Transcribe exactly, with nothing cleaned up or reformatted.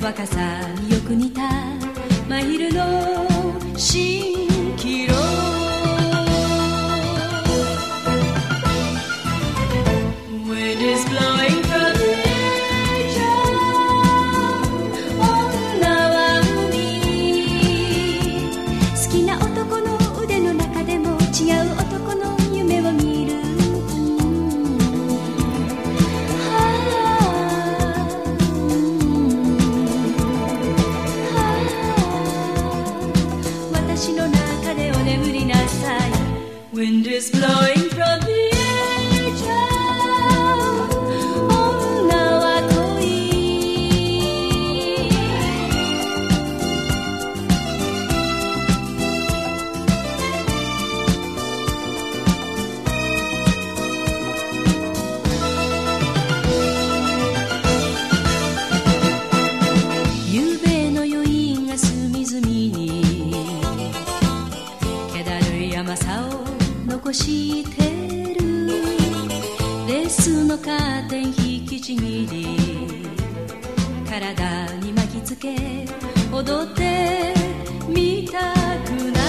若さによく似た真昼の蜃気楼。Wind is blowing from the edge of 女は海。好きな男の腕の中でも違う男の夢を見る。私の中でお眠りなさい。 Wind is blowing from the edge of 女は恋。夕べの余韻が隅々に気だるい甘さを残してる。レースのカーテン引きちぎり体に巻きつけ踊ってみたくなる。